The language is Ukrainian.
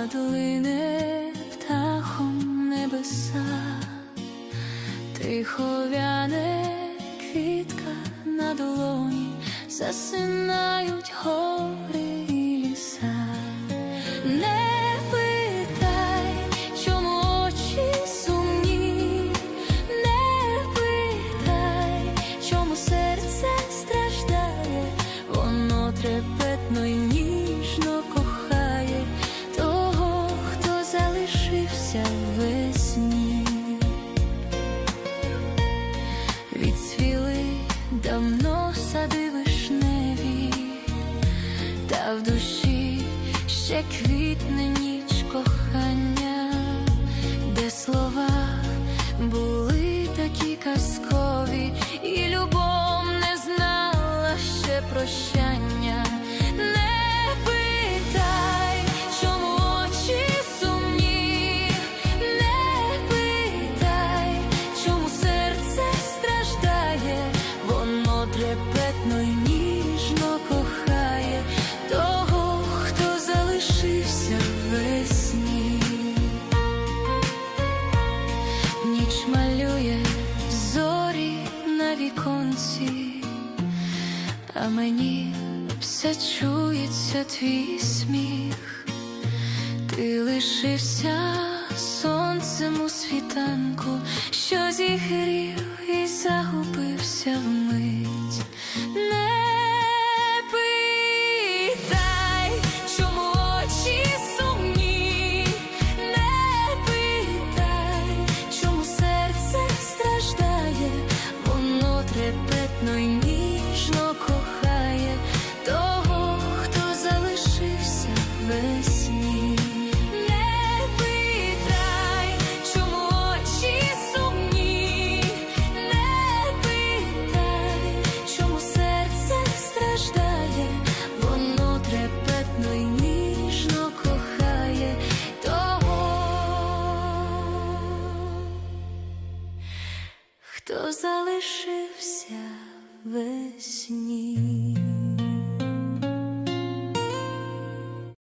спогад лине птахом небеса, тихо вяне квітка на долоні, засинають гори і ліса. Не питай, чому очі сумні, не питай, чому серце страждає, воно трепетно й ніжно кохає того, хто залишився весні. Відцвіли давно сади вишневі, та в душі ще квітне ніч кохання, де слова були такі казкові, і любов не знала ще прощання. Не питай, чому очі сумні, не питай, чому серце страждає, воно трепетно й ніжно кохає того, хто залишився весні. Ніч малює зорі на віконці, а мені все чується твій сміх. Ти лишився сонцем у світанку, що зігрів і загубився вмить. Не питай, чому очі сумні, не питай, чому серце страждає, воно трепетно й ніжно кохає того, хто залишився весні. Не питай, чому очі сумні, не питай, чому серце страждає, воно трепетно й ніжно кохає того, хто залишився весні.